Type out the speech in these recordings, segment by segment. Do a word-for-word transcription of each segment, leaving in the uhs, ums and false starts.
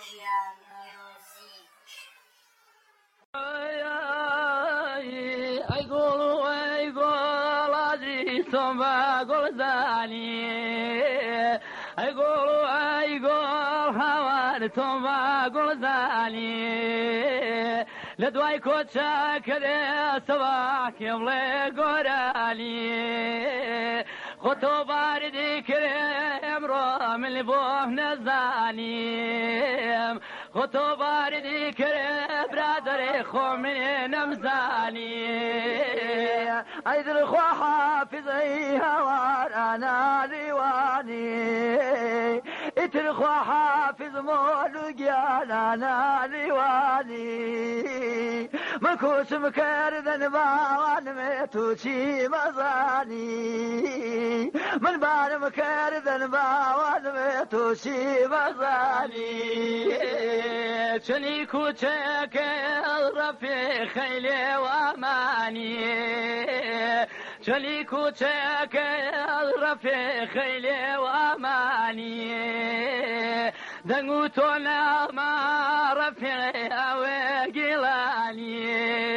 Ay gol ay gol aziz tomba golzani ay gol ay gol hawan tomba golzani لدواي كوتشا كده صباح يملي قراني خطو باردي كريم رو من لبوه نزاني خطو باردي كريم برادري خو من نمزاني عيد الخوا حافظي هوار انا ديواني اترخوا حافظ مولوجيان انا ديواني مكوش مكردن باوان ميتوشي مزاني من بان مكردن باوان ميتوشي مزاني شني كوشك الرفي خيلي واماني شني كوشك الرفي خيلي واماني دنگوتونا ما رفي اوي قلاني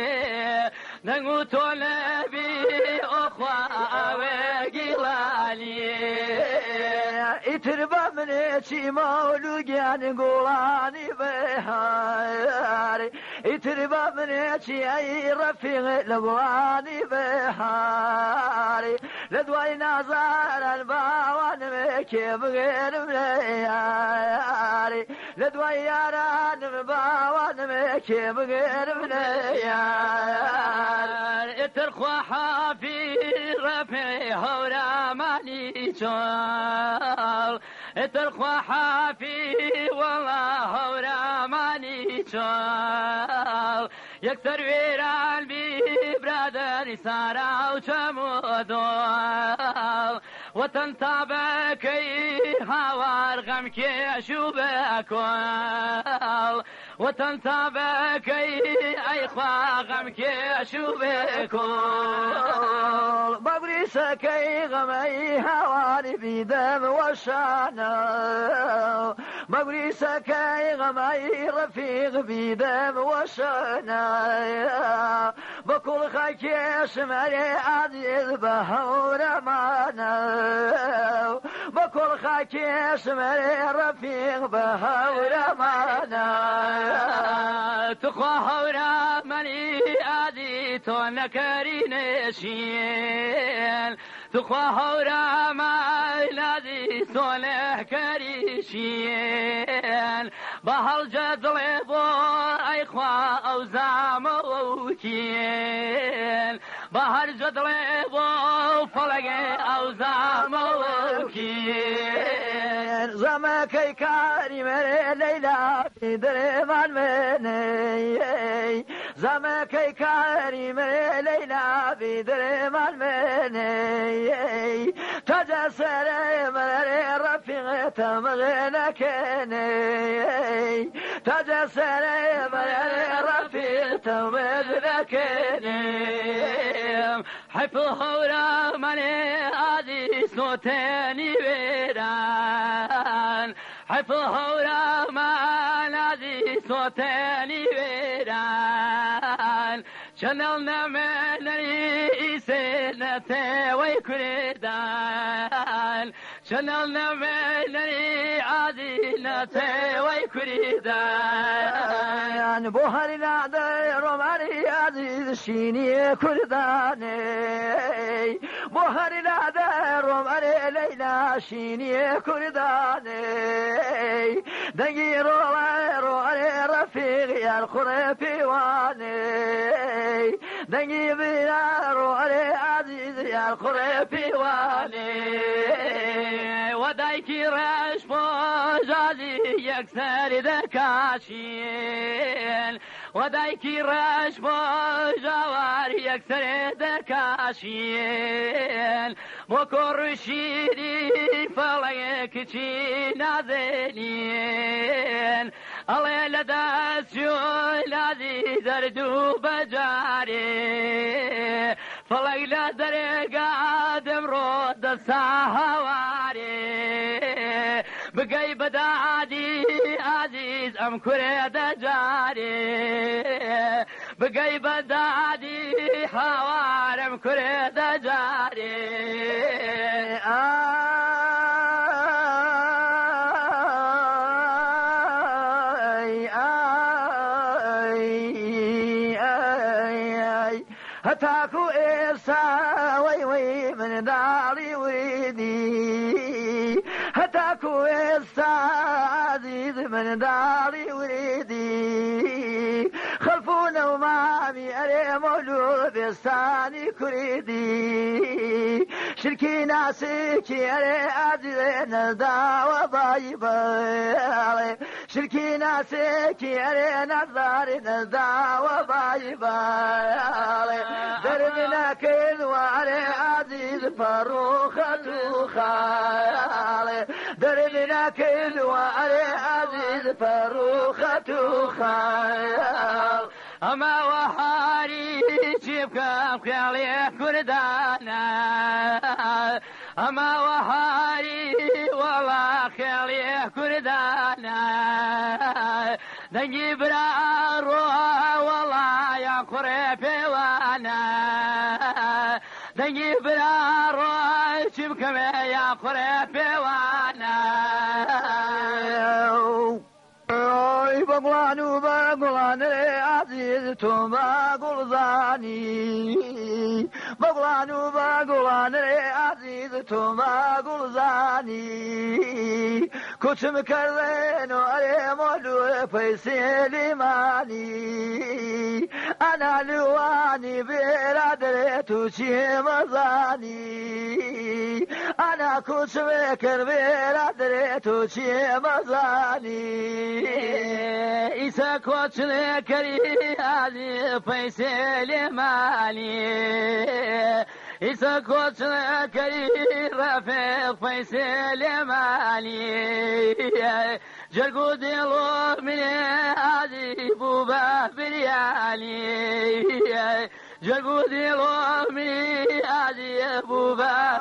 دنگوتونا بي اخوة اوي قلاني اتربا من شي مولوجان قولاني بهاري اتربا من شي اي رفيق لبواني بهاري لدواي نازار الباوان مكيب غير ملياري لدواي ياران باوان مكيب غير ملياري اترخوا حافي رفي هورا ماني شال اترخوا حافي والله هورا ماني شال يكسر ويران بي برادر سارا وشمودال وطن تابكي هوار غمكي شوبكوال وطن تابكي اي خوا غمكي شوبكوال بابري سكي غمي هواري بيدم وشانا بابري سكي غمي رفيق بيدم وشانا بكل خاكي شمالي عزيز بهور معنا بكل خاكي شمالي رفيق بهور معنا تخوى هورا مني عزيز تونكري نشين تخوى هورا ما الذي صلح كريشين بهال جدل بو اي خوا اوزام وكين بهال جدل بو فلق اوزام وكين زمكي كريم ليلى في درمان مني زمكي كريم ليلى في درمان مني تجسر مرر رفيق تمغنكني تجسر مرر رفيق تمغنكني حيث هورا مني عزيز صوتني ويران حيث هورا من عزيز صوتني ويران شنلنا من رئيسنا ويكردان شنلنا من عادينا ويكردان بوهرنا دير ماري عزيز شيني كرداني بوهرنا دير ماري ليلى شيني كرداني دقيرو غيرو علي رفيق يا الخريفي واني دقي بيارو علي عزيز يا الخريفي واني ودايكي رش فوجازي يكسر دكاشين ودايكي رش فوجوار يكسر دكاشين مكر شيري فليك تشي نازلين الله لداس لازي زردو بجاري فليك لدري قادم رود السهواري بقي بدعادي عزيز أم كريد جاري بقي بدعادي حوارم كريد جاري آي آي آي هتاكو إرسا وي وي من داري وريدي هتاكو إرسا عزيز من داري وريدي خلفونا ومامي أري مولود بستاني كريدي شركي ناسكي أري عزيز نزدا وضايبا شركي ناسكي أري نظاري نزدا وضايبا دربنا كل وعلي عزيز فروخة خال دربنا كل وعلي عزيز فروخة خال أما وحاري شبكة بخيالي كردانا أما وحاري والله خيالي كردانا نجيب روح والله يا قريبي وانا نجيب روح شبكة يا قريبي وانا بغلان وبغلان عزيز توما قلزاني بغلان وبغلان عزيز توما قلزاني كتم كرين وعلي مولو فيسيلي ماني أنا لواني برادرتو شي مزاني أنا كتم كر برادرتو شي مزاني إيسا كوتشل كري هذه فيسيل مالي إيسا كوتشل كري رفيق فيسيل مالي جرقو ديلو من هذه بوبا بريالي جرقو ديلو من هذه بوبا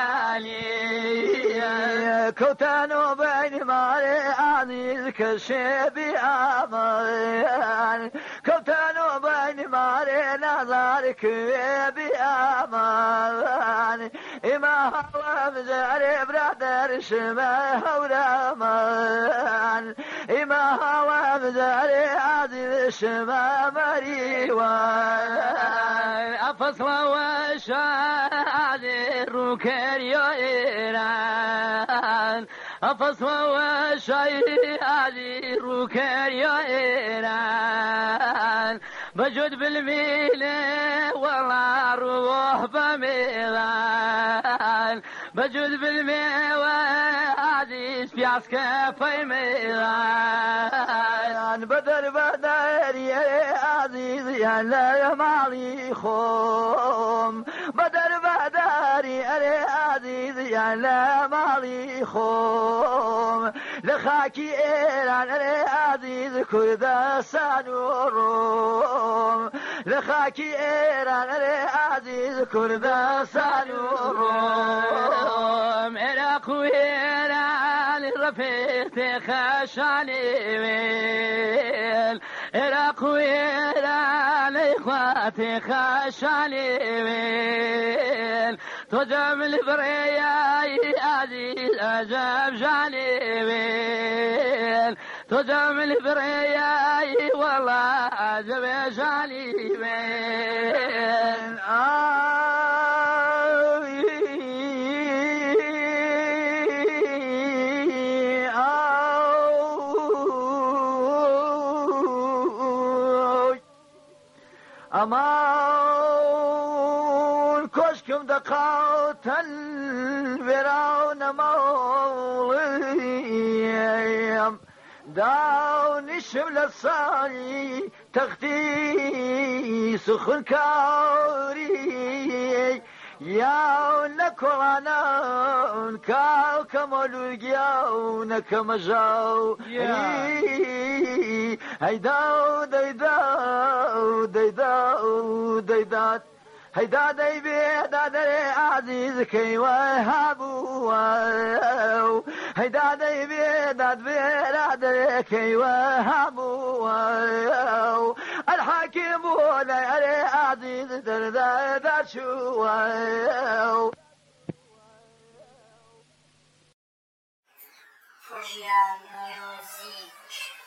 بريالي كوتانو بين ماري عزيز كشبي أمان كوتانو بين ماري نظرك بي أمان إما هو مزاري برادر شما هورامان إما هو مزاري عزيز شما مريوان أفصل وشادي روكريو إيران أفصل وشادي روكريو إيران بجود بالميلة والله روح بميلان بجود بالميوة عزيز في عسكر في ميلان بدر بدر يا عزيز يا لا مالي خوم بدر بدر يا عزيز يا لا مالي خوم لخاكي إيران يا عزيز كردستان وروم لخاكي إيران يا عزيز كردستان وروم عراق وإيران رفيق خشاني ويل عراق وإيران إخواتي خشاني ويل تجمع البرية عزيز أجاب جاني ويل تجمع البرية والله أجاب جاني ويل أمان كشكم دقاوت الفرعون موليم داون الشمل الصاري تختي سخن كوري يا نكوانا كاو كمالو ياو نكمجاو هيداو ديداو ديداو ديدات هيدا ديبي دا دري عزيز كي وهابو هيدادي بيداد بيداد كيوهمو الحكيم ولا يري عزيز دردا شو Projean Music